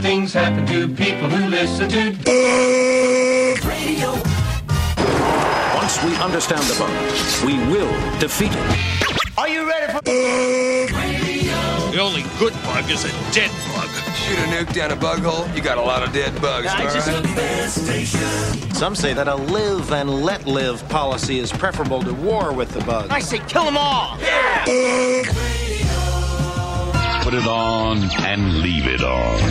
things happen to people who listen to radio. Once we understand the bug, we will defeat it. Are you ready for The only good bug is a dead bug. Shoot a nuke down a bug hole, you got a lot of dead bugs, all right? Some say that a live and let live policy is preferable to war with the bug. I say kill them all! Yeah! Put it on and leave it on.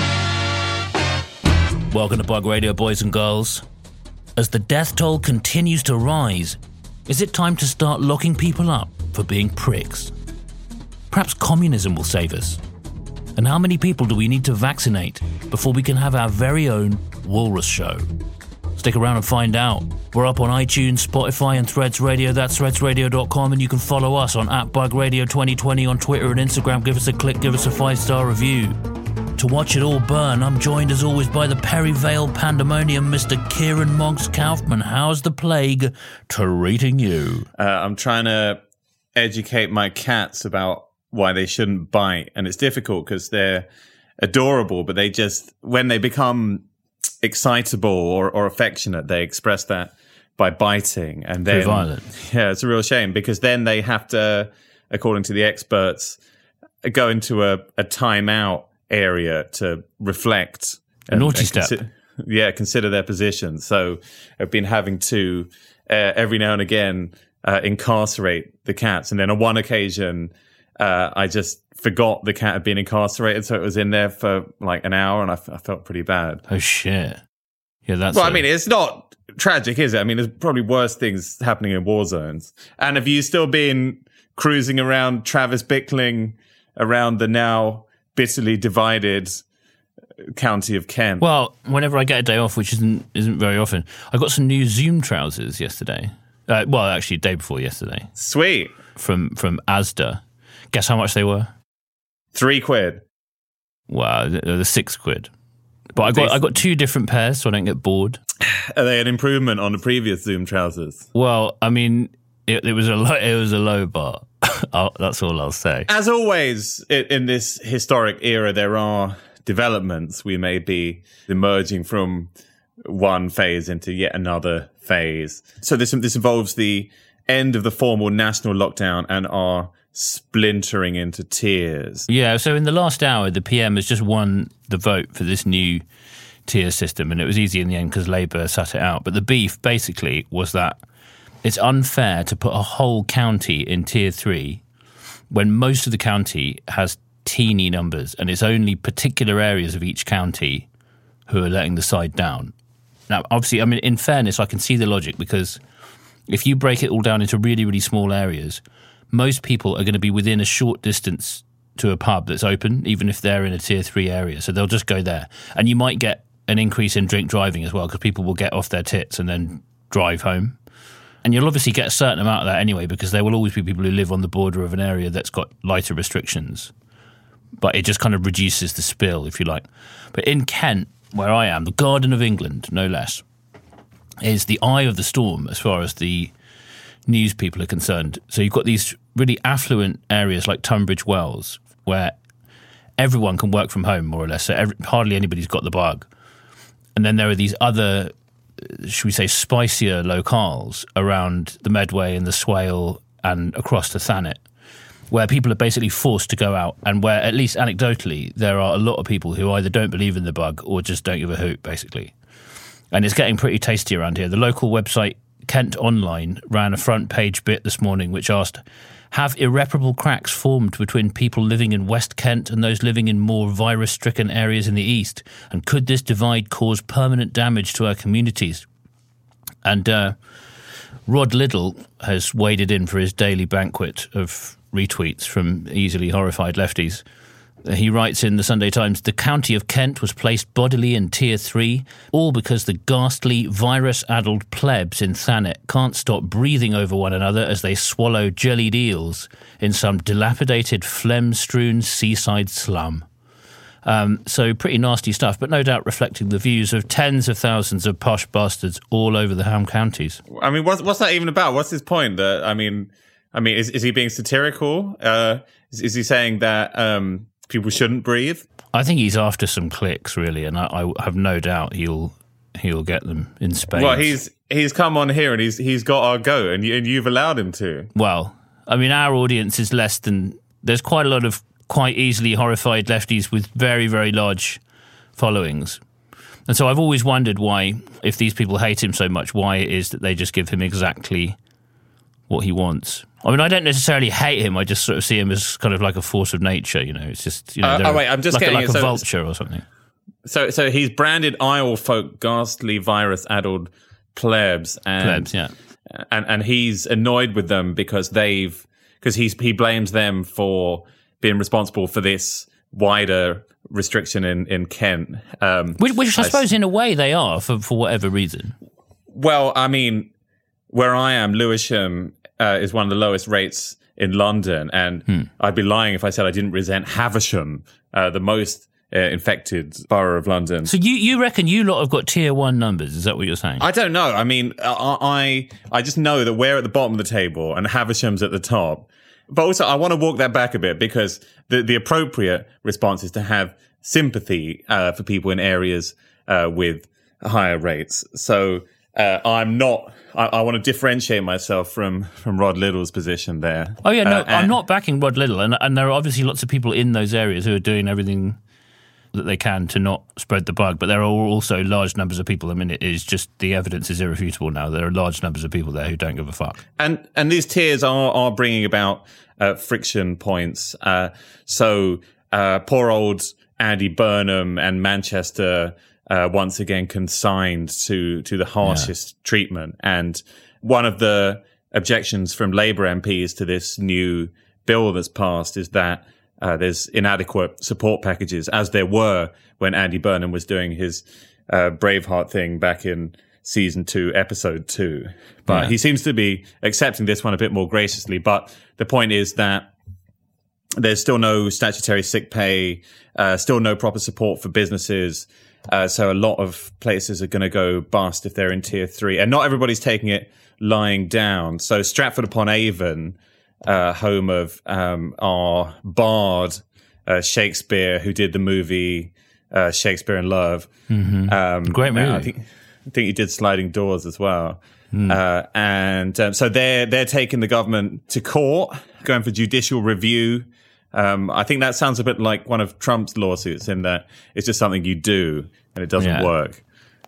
Welcome to Bug Radio, boys and girls. As the death toll continues to rise, is it time to start locking people up for being pricks? Perhaps communism will save us. And how many people do we need to vaccinate before we can have our very own Walrus Show? Stick around and find out. We're up on iTunes, Spotify and Threads Radio. That's threadsradio.com, and you can follow us on @BugRadio2020 on Twitter and Instagram. Give us a click, give us a 5-star review. To watch it all burn, I'm joined as always by the Perryvale Pandemonium, Mr. Kieran Monks Kaufman. How's the plague treating you? I'm trying to educate my cats about why they shouldn't bite, and it's difficult because they're adorable, but they just, when they become excitable or affectionate, they express that by biting, and then violent. Yeah, it's a real shame because then they have to, according to the experts, go into a timeout area to reflect. A naughty step. Consider their position. So I've been having to every now and again incarcerate the cats, and then on one occasion I just forgot the cat had been incarcerated, so it was in there for like an hour, and I felt pretty bad. Oh shit! Yeah, that's. Well, I mean, it's not tragic, is it? I mean, there's probably worse things happening in war zones. And have you still been cruising around Travis Bickling around the now bitterly divided county of Kent? Well, whenever I get a day off, which isn't very often, I got some new Zoom trousers yesterday. Well, actually, day before yesterday. Sweet. From Asda. Guess how much they were? £3. Wow, they're £6. But I got two different pairs, so I don't get bored. Are they an improvement on the previous Zoom trousers? Well, I mean, it was a low bar. That's all I'll say. As always, in this historic era, there are developments. We may be emerging from one phase into yet another phase. So this involves the end of the formal national lockdown and our splintering into tiers. Yeah, so in the last hour, the PM has just won the vote for this new tier system, and it was easy in the end because Labour sat it out. But the beef basically was that it's unfair to put a whole county in tier 3 when most of the county has teeny numbers, and it's only particular areas of each county who are letting the side down. Now, obviously, I mean, in fairness, I can see the logic, because if you break it all down into really, really small areas, most people are going to be within a short distance to a pub that's open, even if they're in a tier 3 area. So they'll just go there. And you might get an increase in drink driving as well, because people will get off their tits and then drive home. And you'll obviously get a certain amount of that anyway, because there will always be people who live on the border of an area that's got lighter restrictions. But it just kind of reduces the spill, if you like. But in Kent, where I am, the Garden of England, no less, is the eye of the storm as far as the news people are concerned. So you've got these really affluent areas like Tunbridge Wells, where everyone can work from home, more or less. So hardly anybody's got the bug. And then there are these other, should we say, spicier locales around the Medway and the Swale and across to Thanet, where people are basically forced to go out, and where, at least anecdotally, there are a lot of people who either don't believe in the bug or just don't give a hoot, basically. And it's getting pretty tasty around here. The local website, Kent Online, ran a front page bit this morning which asked, have irreparable cracks formed between people living in West Kent and those living in more virus-stricken areas in the east? And could this divide cause permanent damage to our communities? And Rod Liddell has waded in for his daily banquet of retweets from easily horrified lefties. He writes in the Sunday Times, the county of Kent was placed bodily in tier 3, all because the ghastly virus-addled plebs in Thanet can't stop breathing over one another as they swallow jellied eels in some dilapidated phlegm-strewn seaside slum. So pretty nasty stuff, but no doubt reflecting the views of tens of thousands of posh bastards all over the Ham counties. I mean, what's that even about? What's his point? I mean, is he being satirical? Is he saying that people shouldn't breathe? I think he's after some clicks, really, and I have no doubt he'll get them in spades. Well, he's come on here and he's got our go, and you've allowed him to. Well, I mean, our audience is less than... There's quite a lot of quite easily horrified lefties with very, very large followings. And so I've always wondered why, if these people hate him so much, why it is that they just give him exactly what he wants. I mean, I don't necessarily hate him. I just sort of see him as kind of like a force of nature, you know. It's just, you know, I'm just getting like it. a vulture or something. So he's branded Isle folk ghastly virus-addled plebs. Plebs, yeah. And he's annoyed with them because he blames them for being responsible for this wider restriction in Kent. Which I suppose in a way they are, for whatever reason. Well, I mean, where I am, Lewisham is one of the lowest rates in London, and I'd be lying if I said I didn't resent Havisham, the most infected borough of London. So you reckon you lot have got tier 1 numbers? Is that what you're saying? I don't know. I mean, I just know that we're at the bottom of the table and Havisham's at the top. But also, I want to walk that back a bit because the appropriate response is to have sympathy for people in areas with higher rates. So I'm not. I want to differentiate myself from Rod Liddle's position there. Oh yeah, no, I'm not backing Rod Liddle, and there are obviously lots of people in those areas who are doing everything that they can to not spread the bug. But there are also large numbers of people. I mean, it is just the evidence is irrefutable now. There are large numbers of people there who don't give a fuck. And these tiers are bringing about friction points. So poor old Andy Burnham and Manchester once again consigned to the harshest treatment. And one of the objections from Labour MPs to this new bill that's passed is that there's inadequate support packages, as there were when Andy Burnham was doing his Braveheart thing back in season 2, episode 2. But he seems to be accepting this one a bit more graciously. But the point is that there's still no statutory sick pay, still no proper support for businesses. So a lot of places are going to go bust if they're in tier 3. And not everybody's taking it lying down. So Stratford-upon-Avon, home of our bard, Shakespeare, who did the movie Shakespeare in Love. Mm-hmm. Great movie. I think he did Sliding Doors as well. So they're taking the government to court, going for judicial review. I think that sounds a bit like one of Trump's lawsuits in that it's just something you do and it doesn't work.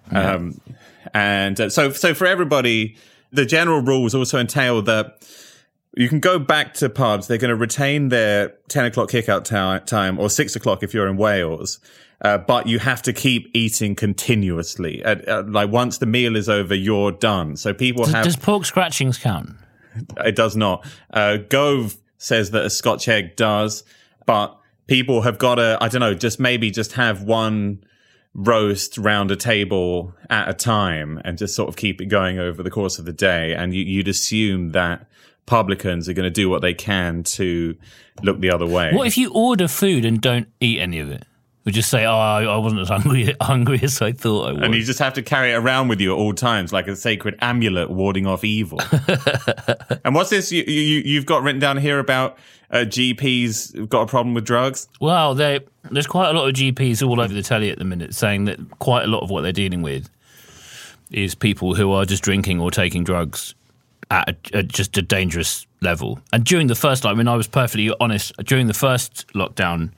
So for everybody, the general rules also entail that you can go back to pubs. They're going to retain their 10 o'clock kick-out time or 6 o'clock if you're in Wales. But you have to keep eating continuously. Like once the meal is over, you're done. So people Does pork scratchings count? It does not. Gove says that a Scotch egg does, but people have got to, I don't know, just have one roast round a table at a time and just sort of keep it going over the course of the day. And you'd assume that publicans are going to do what they can to look the other way. What if you order food and don't eat any of it? We just say, I wasn't as hungry as I thought I was. And you just have to carry it around with you at all times, like a sacred amulet warding off evil. And what's this you've got written down here about GPs who've got a problem with drugs? Well, there's quite a lot of GPs all over the telly at the minute saying that quite a lot of what they're dealing with is people who are just drinking or taking drugs at just a dangerous level. And during the first, I mean, I was perfectly honest, during the first lockdown,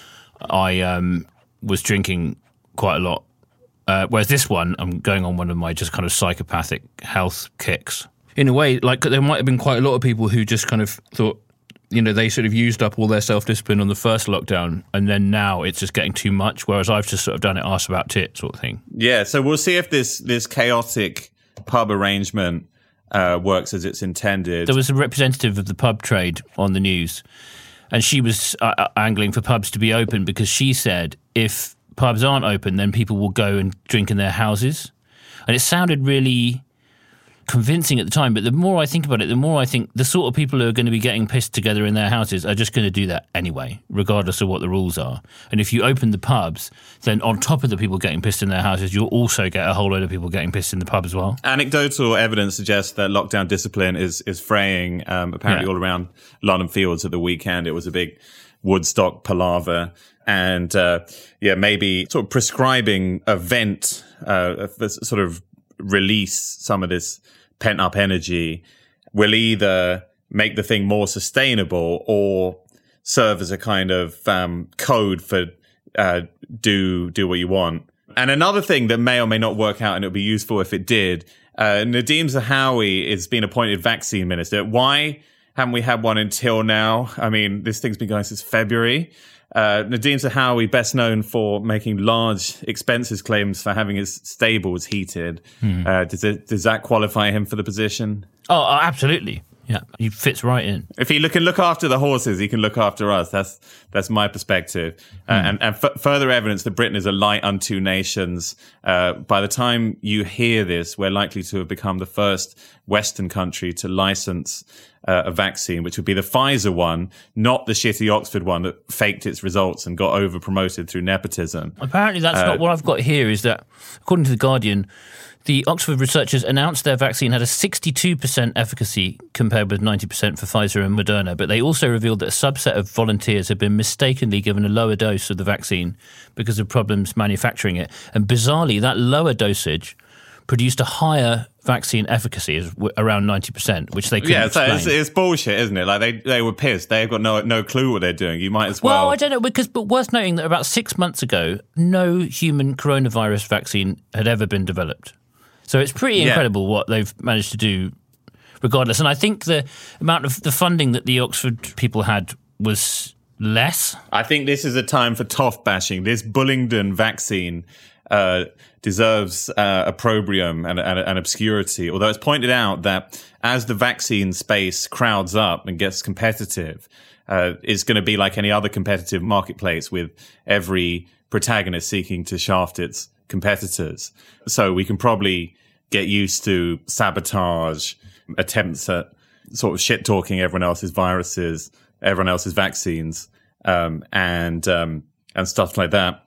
I was drinking quite a lot. Whereas this one, I'm going on one of my just kind of psychopathic health kicks. In a way, like there might have been quite a lot of people who just kind of thought, you know, they sort of used up all their self-discipline on the first lockdown and then now it's just getting too much, whereas I've just sort of done it arse about tit sort of thing. Yeah, so we'll see if this chaotic pub arrangement works as it's intended. There was a representative of the pub trade on the news, and she was angling for pubs to be open because she said if pubs aren't open, then people will go and drink in their houses. And it sounded really convincing at the time, but the more I think about it, the more I think the sort of people who are going to be getting pissed together in their houses are just going to do that anyway, regardless of what the rules are. And if you open the pubs, then on top of the people getting pissed in their houses, you'll also get a whole load of people getting pissed in the pub as well. Anecdotal evidence suggests that lockdown discipline is fraying, apparently all around London fields at the weekend. It was a big Woodstock palaver, and maybe sort of prescribing a vent, sort of release some of this pent up energy will either make the thing more sustainable or serve as a kind of code for do what you want. And another thing that may or may not work out, and it would be useful if it did, Nadhim Zahawi is being appointed vaccine minister. Why haven't we had one until now? I mean, this thing's been going since February. Nadhim Zahawi, best known for making large expenses claims for having his stables heated. Does that qualify him for the position? Oh, absolutely. Yeah, he fits right in. If he can look after the horses, he can look after us. That's my perspective. And further evidence that Britain is a light unto nations. By the time you hear this, we're likely to have become the first Western country to license a vaccine, which would be the Pfizer one, not the shitty Oxford one that faked its results and got over-promoted through nepotism. Apparently that's not what I've got here, is that, according to The Guardian, the Oxford researchers announced their vaccine had a 62% efficacy compared with 90% for Pfizer and Moderna, but they also revealed that a subset of volunteers had been mistakenly given a lower dose of the vaccine because of problems manufacturing it. And bizarrely, that lower dosage produced a higher vaccine efficacy, around 90%, which they couldn't explain. It's bullshit, isn't it? Like they were pissed. They've got no clue what they're doing. You might as well. Well, I don't know, but worth noting that about 6 months ago, no human coronavirus vaccine had ever been developed. So it's pretty incredible what they've managed to do regardless. And I think the amount of the funding that the Oxford people had was less. I think this is a time for toff bashing. This Bullingdon vaccine deserves opprobrium and obscurity, although it's pointed out that as the vaccine space crowds up and gets competitive, it's going to be like any other competitive marketplace with every protagonist seeking to shaft its competitors. So we can probably get used to sabotage, attempts at sort of shit talking everyone else's viruses, everyone else's vaccines, and stuff like that.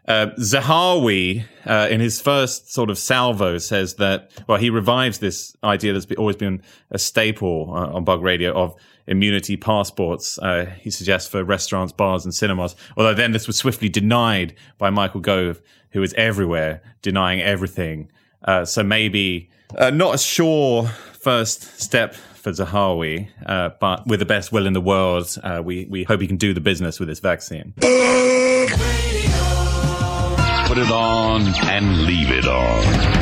Zahawi, in his first sort of salvo, says that, well, he revives this idea that's always been a staple on Bug Radio of immunity passports. He suggests for restaurants, bars, and cinemas. Although then this was swiftly denied by Michael Gove, who is everywhere denying everything. So maybe not a sure first step for Zahawi, but with the best will in the world, we hope he can do the business with this vaccine. Put it on and leave it on.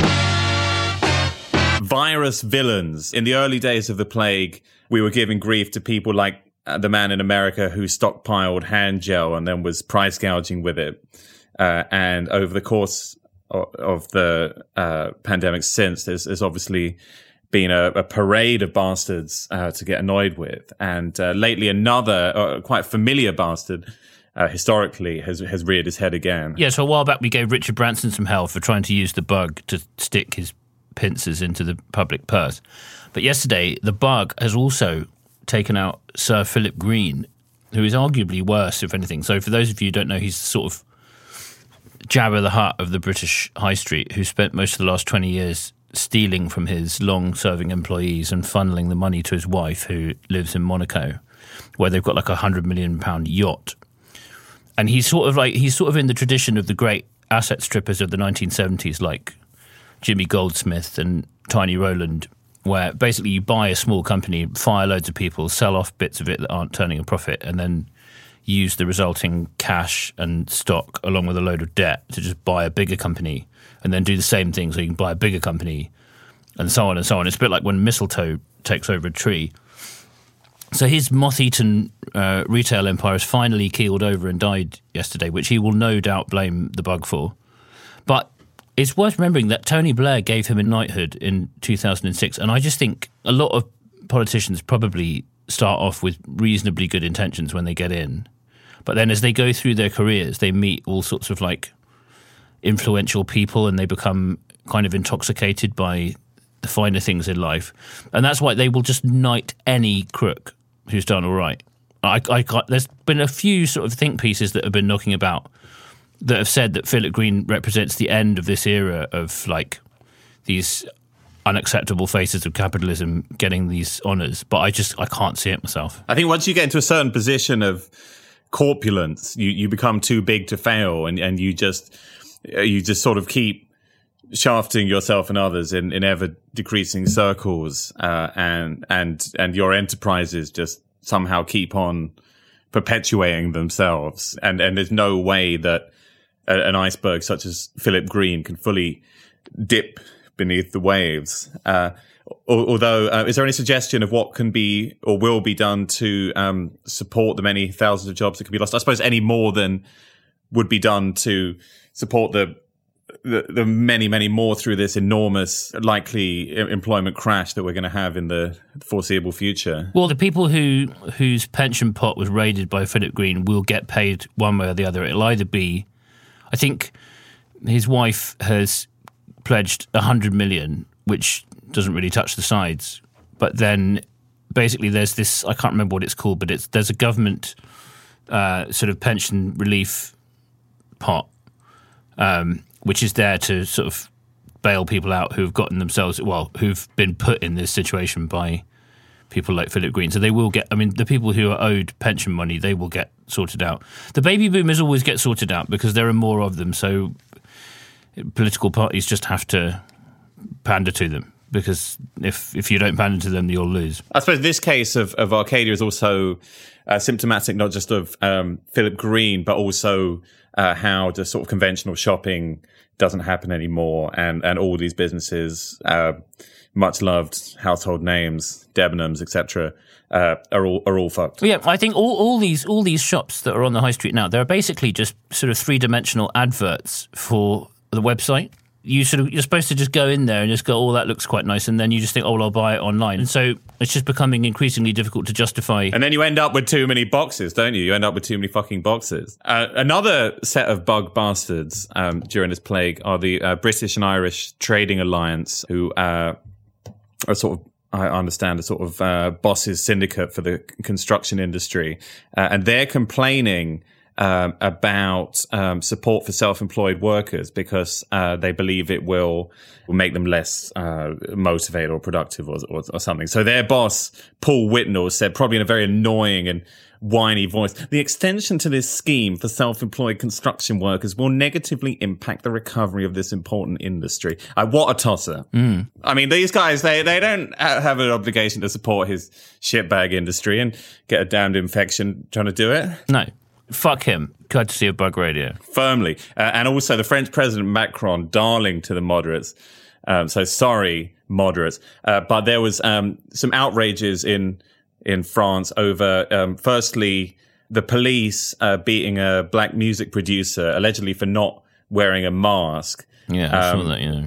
Virus villains. In the early days of the plague, we were giving grief to people like the man in America who stockpiled hand gel and then was price gouging with it. And over the course of the pandemic since, there's obviously been a parade of bastards to get annoyed with. And lately another quite familiar bastard historically has reared his head again. Yeah, so a while back we gave Richard Branson some hell for trying to use the bug to stick his pincers into the public purse. But yesterday, the bug has also taken out Sir Philip Green, who is arguably worse, if anything. So for those of you who don't know, he's sort of Jabba the Hutt of the British High Street, who spent most of the last 20 years stealing from his long-serving employees and funneling the money to his wife, who lives in Monaco, where they've got like £100 million yacht. And he's sort of in the tradition of the great asset strippers of the 1970s, like Jimmy Goldsmith and Tiny Rowland, where basically you buy a small company, fire loads of people, sell off bits of it that aren't turning a profit, and then use the resulting cash and stock along with a load of debt to just buy a bigger company, and then do the same thing so you can buy a bigger company, and so on and so on. It's a bit like when mistletoe takes over a tree. So his moth-eaten retail empire has finally keeled over and died yesterday, which he will no doubt blame the bug for. But it's worth remembering that Tony Blair gave him a knighthood in 2006, and I just think a lot of politicians probably start off with reasonably good intentions when they get in. But then as they go through their careers, they meet all sorts of like influential people and they become kind of intoxicated by the finer things in life. And that's why they will just knight any crook who's done all right. There's been a few sort of think pieces that have been knocking about that have said that Philip Green represents the end of this era of like these unacceptable faces of capitalism getting these honours. But I can't see it myself. I think once you get into a certain position of corpulence. You become too big to fail, and you just sort of keep shafting yourself and others in ever decreasing circles, and your enterprises just somehow keep on perpetuating themselves, and there's no way that an iceberg such as Philip Green can fully dip beneath the waves. Although, is there any suggestion of what can be or will be done to support the many thousands of jobs that could be lost? I suppose any more than would be done to support the many, many more through this enormous likely employment crash that we're going to have in the foreseeable future. Well, the people whose pension pot was raided by Philip Green will get paid one way or the other. It'll either be, I think his wife has pledged 100 million, which doesn't really touch the sides. But then basically there's this, I can't remember what it's called, but there's a government sort of pension relief pot, which is there to sort of bail people out who've gotten themselves, who've been put in this situation by people like Philip Green. So they will get, I mean, the people who are owed pension money, they will get sorted out. The baby boomers always get sorted out because there are more of them. So political parties just have to pander to them, because if you don't pander to them, you'll lose. I suppose this case of Arcadia is also symptomatic not just of Philip Green, but also how the sort of conventional shopping doesn't happen anymore, and all these businesses, much loved household names, Debenhams, etc., are all fucked. Yeah, I think all these shops that are on the high street now, they're basically just sort of three-dimensional adverts for the website. You're supposed to just go in there and just go, oh, that looks quite nice, and then you just think, oh, well, I'll buy it online. And so it's just becoming increasingly difficult to justify. And then you end up with too many boxes, don't you? You end up with too many fucking boxes. Another set of bug bastards during this plague are the British and Irish Trading Alliance, who are sort of, I understand, a sort of bosses syndicate for the construction industry. And they're complaining about support for self-employed workers because they believe it will make them less motivated or productive or something. So their boss, Paul Whitnell, said, probably in a very annoying and whiny voice, the extension to this scheme for self-employed construction workers will negatively impact the recovery of this important industry. What a tosser. I mean, these guys, they don't have an obligation to support his shitbag industry and get a damned infection trying to do it. No. Fuck him. Courtesy of Bug Radio. Firmly. And also the French President Macron, darling to the moderates. So sorry, moderates. But there was some outrages in France over, firstly, the police beating a black music producer, allegedly for not wearing a mask. Yeah, I saw that, yeah.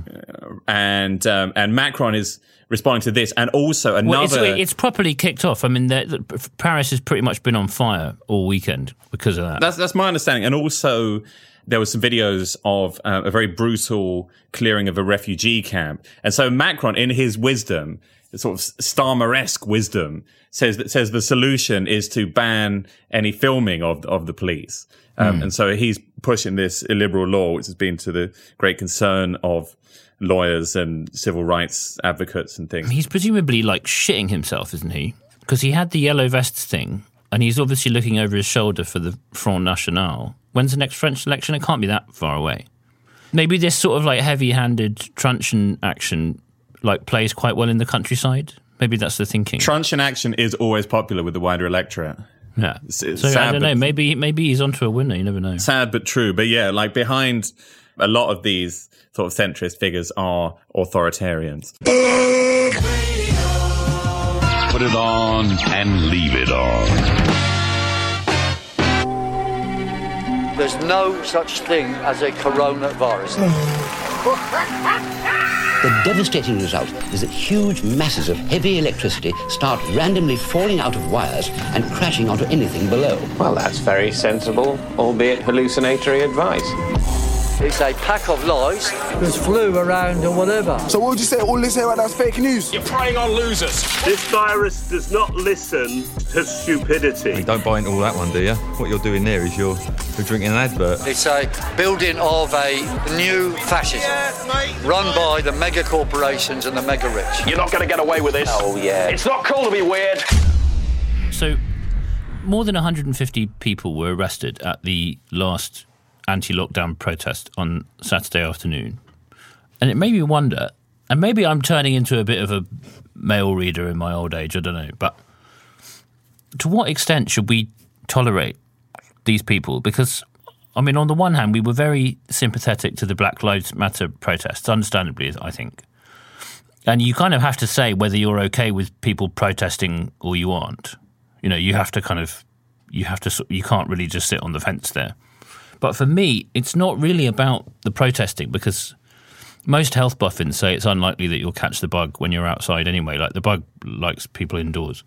And Macron is responding to this, and also another... Well, it's properly kicked off. I mean, Paris has pretty much been on fire all weekend because of that. That's my understanding. And also, there were some videos of a very brutal clearing of a refugee camp. And so Macron, in his wisdom, sort of Starmer-esque wisdom, says the solution is to ban any filming of the police. And so he's pushing this illiberal law, which has been to the great concern of lawyers and civil rights advocates and things. He's presumably like shitting himself, isn't he? Because he had the yellow vests thing, and he's obviously looking over his shoulder for the Front National. When's the next French election? It can't be that far away. Maybe this sort of like heavy-handed truncheon action like plays quite well in the countryside. Maybe that's the thinking. Truncheon action is always popular with the wider electorate. Yeah. So I don't know. Maybe he's onto a winner. You never know. Sad but true. But yeah, like behind a lot of these sort of centrist figures are authoritarians. Put it on and leave it on. There's no such thing as a coronavirus. The devastating result is that huge masses of heavy electricity start randomly falling out of wires and crashing onto anything below. Well, that's very sensible, albeit hallucinatory advice. It's a pack of lies. There's flu around or whatever. So what would you say? All this here right now is fake news? You're preying on losers. This virus does not listen to stupidity. You don't buy into all that one, do you? What you're doing there is you're drinking an advert. It's a building of a new fascism run by the mega corporations and the mega rich. You're not going to get away with this. Oh, yeah. It's not cool to be weird. So more than 150 people were arrested at the last anti-lockdown protest on Saturday afternoon. And it made me wonder, and maybe I'm turning into a bit of a mail reader in my old age, I don't know, but to what extent should we tolerate these people? Because, I mean, on the one hand, we were very sympathetic to the Black Lives Matter protests, understandably, I think. And you kind of have to say whether you're okay with people protesting or you aren't. You know, you can't really just sit on the fence there. But for me, it's not really about the protesting, because most health buffins say it's unlikely that you'll catch the bug when you're outside anyway. Like, the bug likes people indoors.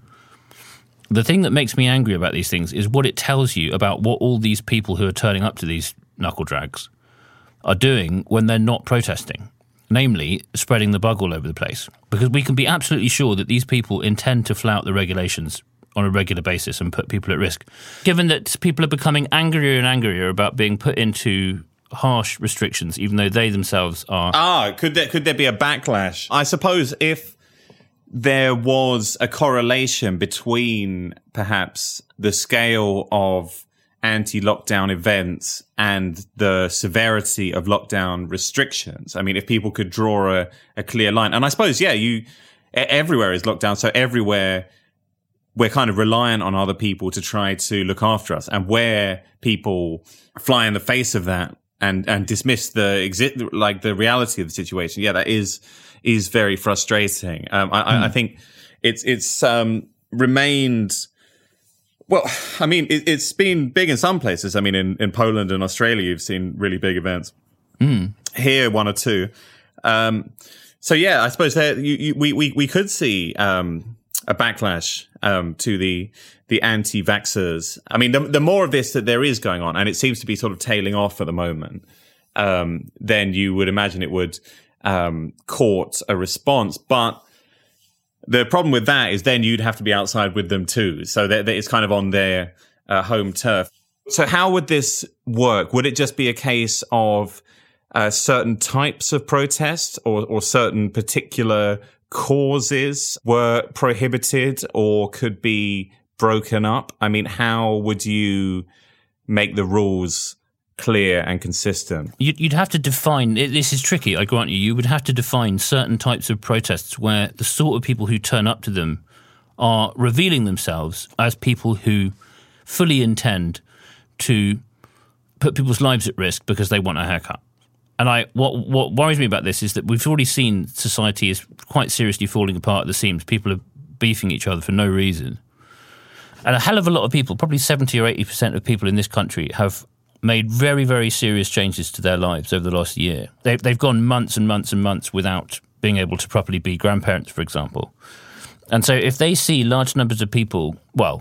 The thing that makes me angry about these things is what it tells you about what all these people who are turning up to these knuckle drags are doing when they're not protesting. Namely, spreading the bug all over the place. Because we can be absolutely sure that these people intend to flout the regulations on a regular basis and put people at risk. Given that people are becoming angrier and angrier about being put into harsh restrictions, even though they themselves are... Could there be a backlash? I suppose if there was a correlation between perhaps the scale of anti-lockdown events and the severity of lockdown restrictions. I mean, if people could draw a clear line. And I suppose, everywhere is locked down. So everywhere we're kind of reliant on other people to try to look after us. And where people fly in the face of that and dismiss the reality of the situation, that is very frustrating. I think it's remained... Well, I mean, it's been big in some places. I mean, in Poland and Australia, you've seen really big events. Here, one or two. I suppose we could see a backlash to the anti-vaxxers. I mean, the more of this that there is going on, and it seems to be sort of tailing off at the moment, then you would imagine it would court a response. But the problem with that is then you'd have to be outside with them too. So that it's kind of on their home turf. So how would this work? Would it just be a case of certain types of protests or certain particular causes were prohibited or could be broken up? I mean, how would you make the rules clear and consistent? You'd have to define, this is tricky, I grant you would have to define certain types of protests where the sort of people who turn up to them are revealing themselves as people who fully intend to put people's lives at risk because they want a haircut. And what worries me about this is that we've already seen society is quite seriously falling apart at the seams. People are beefing each other for no reason. And a hell of a lot of people, probably 70 or 80% of people in this country have made very, very serious changes to their lives over the last year. They've gone months and months and months without being able to properly be grandparents, for example. And so if they see large numbers of people,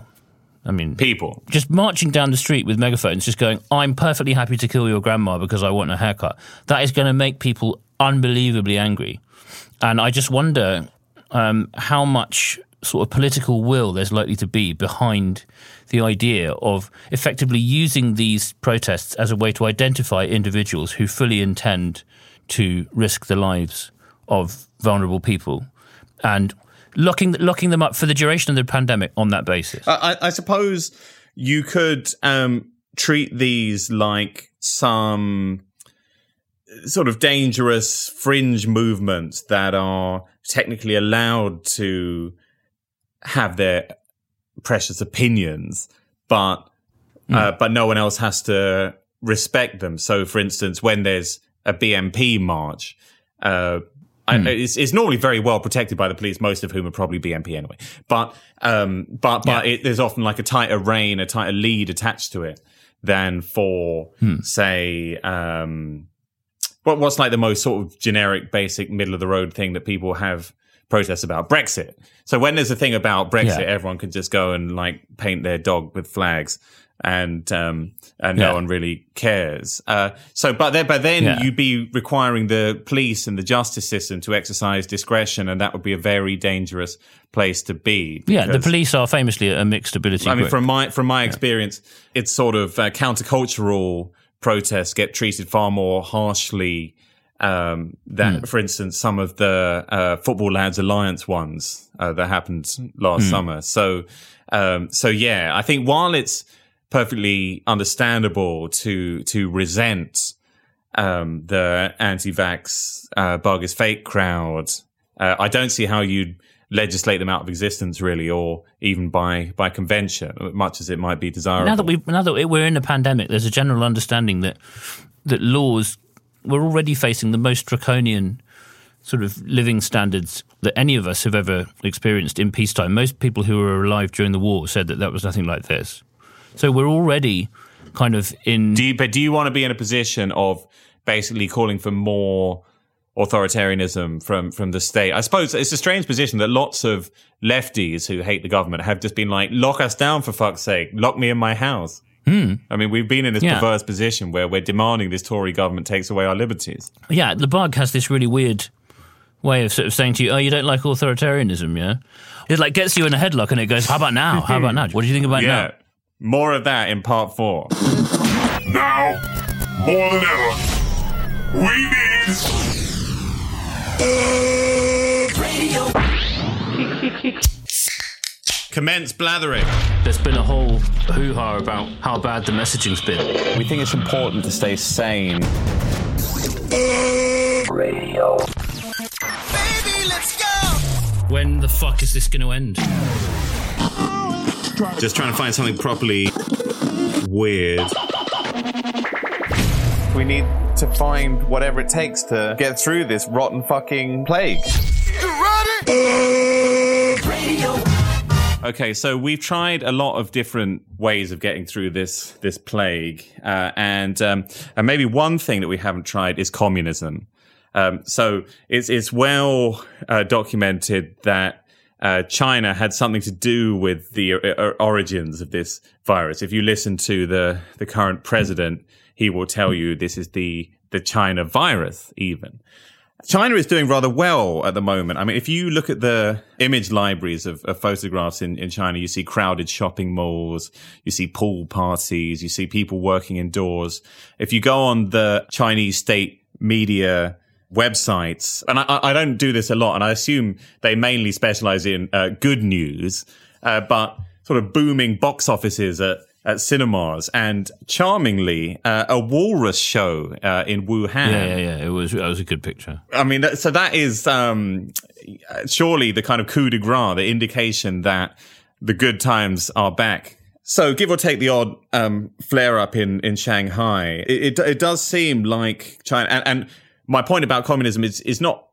people just marching down the street with megaphones, just going, I'm perfectly happy to kill your grandma because I want a haircut, that is going to make people unbelievably angry. And I just wonder how much sort of political will there's likely to be behind the idea of effectively using these protests as a way to identify individuals who fully intend to risk the lives of vulnerable people and locking them up for the duration of the pandemic on that basis. I suppose you could treat these like some sort of dangerous fringe movements that are technically allowed to have their precious opinions, but no one else has to respect them. So, for instance, when there's a BNP march, it's normally very well protected by the police, most of whom are probably BNP anyway. But there's often like a tighter rein, a tighter lead attached to it than for, say, what's like the most sort of generic, basic, middle of the road thing that people have protests about? Brexit. So when there's a thing about Brexit, everyone can just go and like paint their dog with flags, and no one really cares. But then you'd be requiring the police and the justice system to exercise discretion, and that would be a very dangerous place to be. Yeah, the police are famously a mixed ability group. I mean, from my experience, it's sort of countercultural protests get treated far more harshly For instance, some of the Football Lads Alliance ones that happened last summer. So yeah, I think while it's perfectly understandable to resent the anti-vax bug is fake crowd, I don't see how you'd legislate them out of existence, really, or even by convention, much as it might be desirable. Now that we're in a pandemic, there's a general understanding that laws, we're already facing the most draconian sort of living standards that any of us have ever experienced in peacetime. Most people who were alive during the war said that was nothing like this. So we're already kind of in... Do you want to be in a position of basically calling for more authoritarianism from the state? I suppose it's a strange position that lots of lefties who hate the government have just been like, lock us down for fuck's sake, lock me in my house. I mean, we've been in this perverse position where we're demanding this Tory government takes away our liberties. Yeah, the bug has this really weird way of sort of saying to you, oh, you don't like authoritarianism, yeah? It like gets you in a headlock and it goes, how about now? How about now? What do you think about now? More of that in part 4. Now, more than ever, we need... radio. Commence blathering. There's been a whole hoo-ha about how bad the messaging's been. We think it's important to stay sane. Radio. Baby, let's go! When the fuck is this going to end? Just trying to find something properly weird. We need to find whatever it takes to get through this rotten fucking plague. You ready? Radio. Okay, so we've tried a lot of different ways of getting through this plague, and maybe one thing that we haven't tried is communism. So it's well documented that China had something to do with the origins of this virus. If you listen to the current president, he will tell you this is the China virus even. China is doing rather well at the moment. I mean, if you look at the image libraries of photographs in China, you see crowded shopping malls, you see pool parties, you see people working indoors. If you go on the Chinese state media websites, and I don't do this a lot, and I assume they mainly specialize in good news, but sort of booming box offices at cinemas, and charmingly, a walrus show in Wuhan. Yeah. It was a good picture. I mean, so that is surely the kind of coup de grace, the indication that the good times are back. So, give or take the odd flare up in Shanghai, it does seem like China. And my point about communism is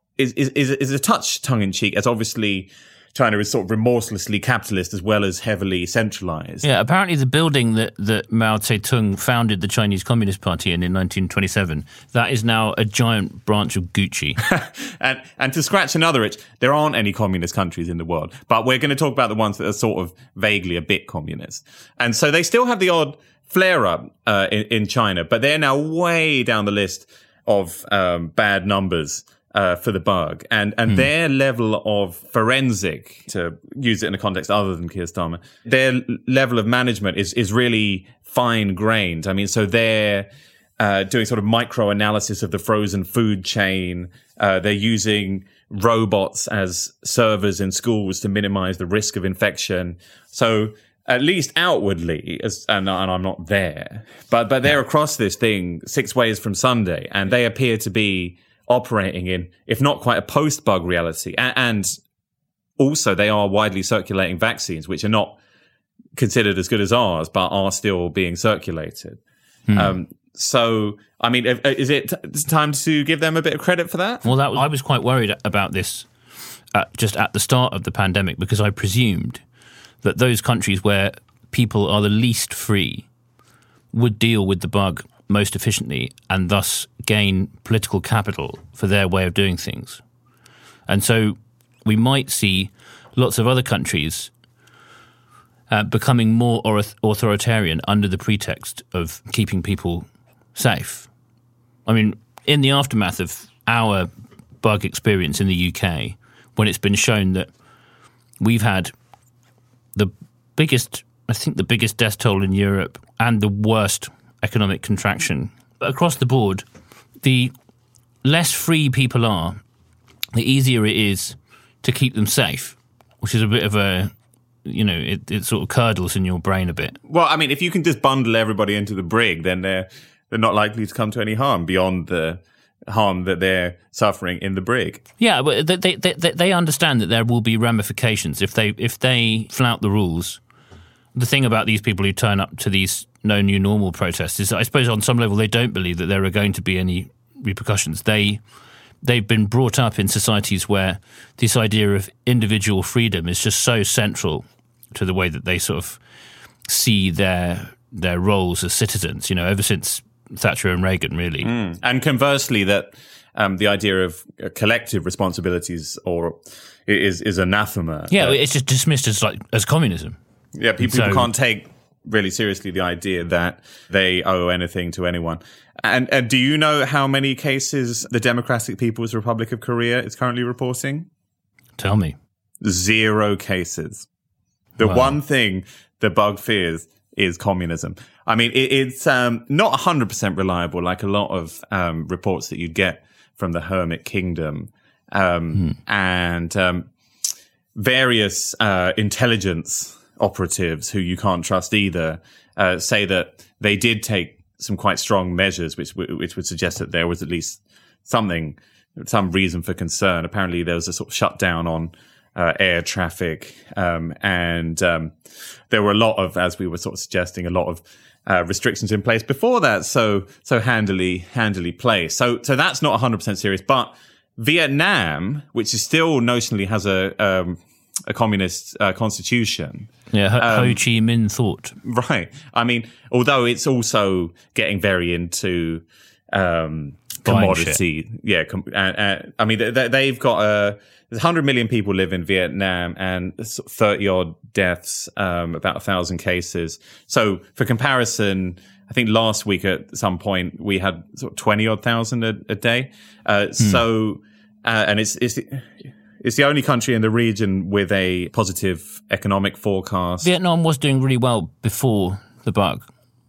a touch tongue in cheek, as obviously China is sort of remorselessly capitalist as well as heavily centralized. Yeah, apparently the building that Mao Zedong founded the Chinese Communist Party in 1927, that is now a giant branch of Gucci. and to scratch another itch, there aren't any communist countries in the world, but we're going to talk about the ones that are sort of vaguely a bit communist. And so they still have the odd flare-up in China, but they're now way down the list of bad numbers for the bug, and their level of forensic, to use it in a context other than Keir Starmer, their level of management is really fine-grained. I mean, so they're doing sort of micro-analysis of the frozen food chain. They're using robots as servers in schools to minimize the risk of infection. So at least outwardly, and I'm not there, but they're across this thing 6 ways from Sunday, and they appear to be operating in, if not quite a post-bug reality. And also they are widely circulating vaccines, which are not considered as good as ours, but are still being circulated. So, I mean, is it time to give them a bit of credit for that? Well, I was quite worried about this just at the start of the pandemic, because I presumed that those countries where people are the least free would deal with the bug most efficiently and thus gain political capital for their way of doing things. And so we might see lots of other countries becoming more authoritarian under the pretext of keeping people safe. I mean, in the aftermath of our bug experience in the UK, when it's been shown that we've had the biggest death toll in Europe and the worst economic contraction across the board, the less free people are, the easier it is to keep them safe, which is a bit of a, it sort of curdles in your brain a bit. Well, I mean, if you can just bundle everybody into the brig, then they're not likely to come to any harm beyond the harm that they're suffering in the brig. Yeah, but they understand that there will be ramifications if they flout the rules. The thing about these people who turn up to these no new normal protests is, I suppose, on some level, they don't believe that there are going to be any repercussions. They've been brought up in societies where this idea of individual freedom is just so central to the way that they sort of see their roles as citizens, ever since Thatcher and Reagan, really. And conversely, that the idea of collective responsibilities is anathema. Yeah, it's just dismissed as communism. Yeah, people can't take really seriously the idea that they owe anything to anyone. And do you know how many cases the Democratic People's Republic of Korea is currently reporting? Tell me. 0 cases. The one thing the bug fears is communism. I mean, it's not 100% reliable, like a lot of reports that you'd get from the Hermit Kingdom. And various intelligence operative who you can't trust either say that they did take some quite strong measures which would suggest that there was at least some reason for concern. Apparently there was a sort of shutdown on air traffic and there were a lot of, as we were sort of suggesting, a lot of restrictions in place before that, so handily placed. So that's not 100% serious. But Vietnam, which is still notionally has a communist constitution. Yeah, Ho Chi Minh thought. Right. I mean, although it's also getting very into commodity. Yeah. I mean, they've got 100 million people live in Vietnam and 30-odd deaths, about 1,000 cases. So for comparison, I think last week at some point we had sort of 20-odd thousand a day. So, and it's the only country in the region with a positive economic forecast. Vietnam was doing really well before the bug.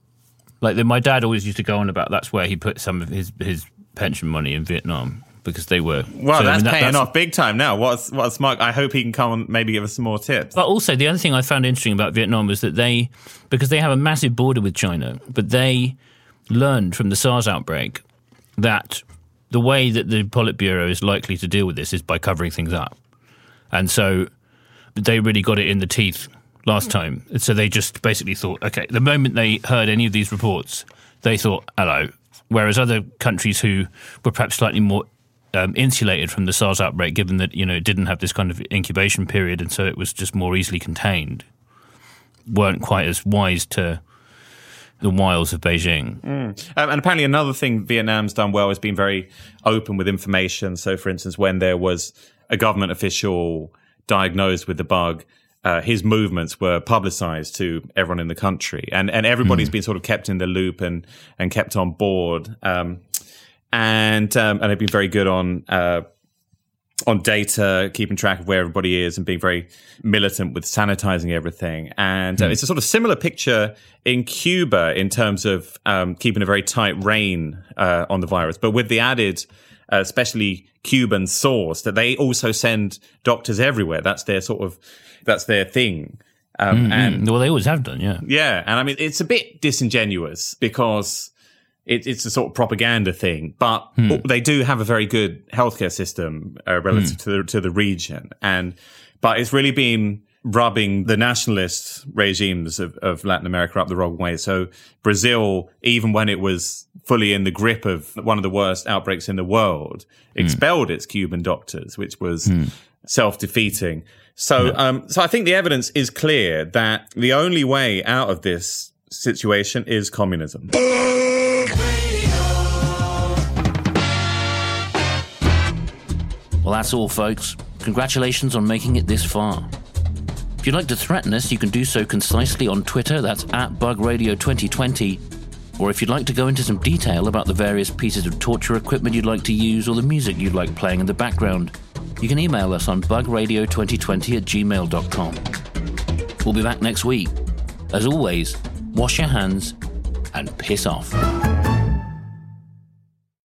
My dad always used to go on about that's where he put some of his pension money in Vietnam because they were... Well, that's paying off big time now. What a smart... I hope he can come and maybe give us some more tips. But also, the other thing I found interesting about Vietnam was that because they have a massive border with China, but they learned from the SARS outbreak that the way that the Politburo is likely to deal with this is by covering things up. And so they really got it in the teeth last time. And so they just basically thought, okay, the moment they heard any of these reports, they thought, hello. Whereas other countries who were perhaps slightly more insulated from the SARS outbreak, given that, it didn't have this kind of incubation period and so it was just more easily contained, weren't quite as wise to the wiles of Beijing. And apparently another thing Vietnam's done well is been very open with information. So, for instance, when there was a government official diagnosed with the bug, his movements were publicized to everyone in the country. And everybody's been sort of kept in the loop and kept on board. And they've been very good on data, keeping track of where everybody is and being very militant with sanitizing everything. And it's a sort of similar picture in Cuba in terms of keeping a very tight rein on the virus, but with the added, especially Cuban source, that they also send doctors everywhere. That's their thing. And well, they always have done, yeah. Yeah. And I mean, it's a bit disingenuous because it's a sort of propaganda thing, but they do have a very good healthcare system relative to the region. But it's really been rubbing the nationalist regimes of Latin America up the wrong way. So Brazil, even when it was fully in the grip of one of the worst outbreaks in the world, expelled its Cuban doctors, which was self-defeating. So I think the evidence is clear that the only way out of this situation is communism. Well, that's all, folks. Congratulations on making it this far. If you'd like to threaten us, you can do so concisely on Twitter, that's @BugRadio2020. Or if you'd like to go into some detail about the various pieces of torture equipment you'd like to use or the music you'd like playing in the background, you can email us on bugradio2020@gmail.com. We'll be back next week. As always, wash your hands and piss off.